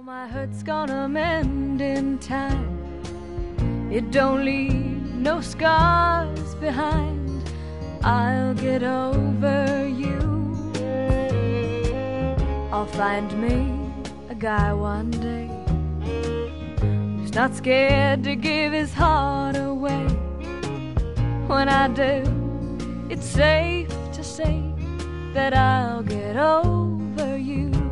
My hurt's gonna mend in time. It don't leave no scars behind. I'll get over you. I'll find me a guy one day who's not scared to give his heart away. When I do, it's safe to say that I'll get over you.